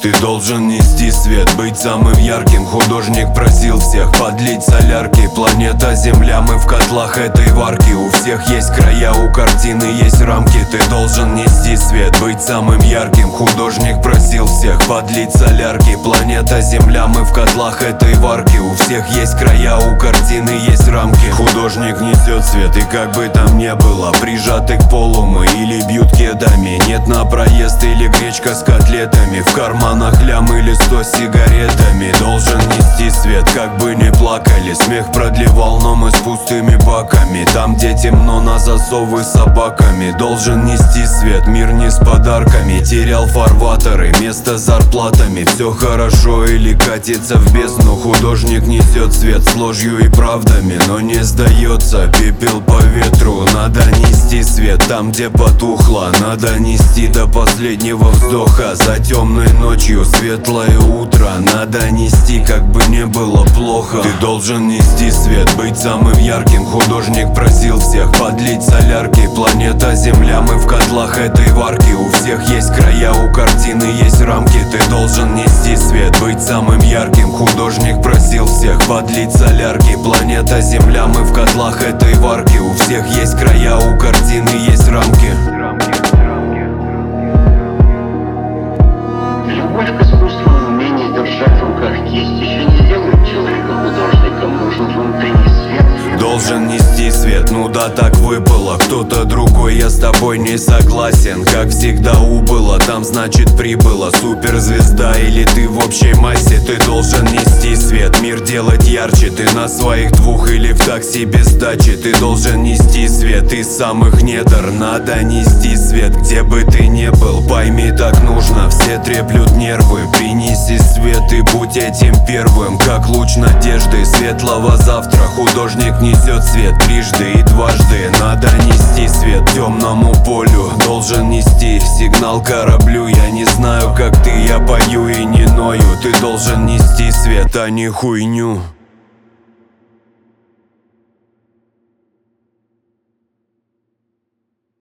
Ты должен нести свет, быть самым ярким. Художник просил всех подлить солярки. Планета Земля, мы в котлах этой варки. У всех есть края, у картины есть рамки. Ты должен нести свет, быть самым ярким. Художник просил всех подлить солярки. Планета Земля, мы в котлах этой варки. У всех есть края, у картины есть рамки. Художник несет свет, и как бы там ни было, прижаты к полу мы или бьют кедами. Нет на проезд или гречка с котлетами. В карманах лям или 100 сигаретами. Должен нести свет, как бы не плакали. Смех продлевал, но мы с пустыми баками. Там, где темно, на засовы с собаками. Должен нести свет, мир не с подарками. Терял фарватеры, место с зарплатами. Все хорошо или катится в бездну. Художник несет свет с ложью и правдами, но не сдается, пепел по ветру. Надо нести свет там, где потухло. Надо нести до последнего вздоха. За темной ночью светлое утро. Надо нести, как бы не было плохо. Ты должен нести свет, быть самым ярким. Художник просил всех подлить солярки. Планета Земля, мы в котлах этой варки. У всех есть края, у картины есть рамки. Ты должен нести свет, быть самым ярким. Художник просил всех подлить солярки. Планета Земля, мы в котлах этой варки. У всех есть края, у картины есть рамки. Любовь к искусству и умение держать в руках кисть еще не делают человека художником. Нужен внутренний свет. Должен нести свет, ну да, так выпало. Кто-то другой, я с тобой не согласен. Как всегда убыло, там значит прибыло. Суперзвезда или ты в общей массе. Ты должен нести свет, мир делать ярче. Ты на своих двух или в такси без дачи. Ты должен нести свет из самых недр. Надо нести свет, где бы ты ни был. Пойми, так нужно, все треплют нервы. Принеси свет и будь этим первым. Как луч надежды светлого завтра. Художник несет свет трижды и дважды. Надо нести свет темному полю. Должен нести сигнал кораблю. Я не знаю, как ты, я пою и не ною. Ты должен нести свет, а не хуйню.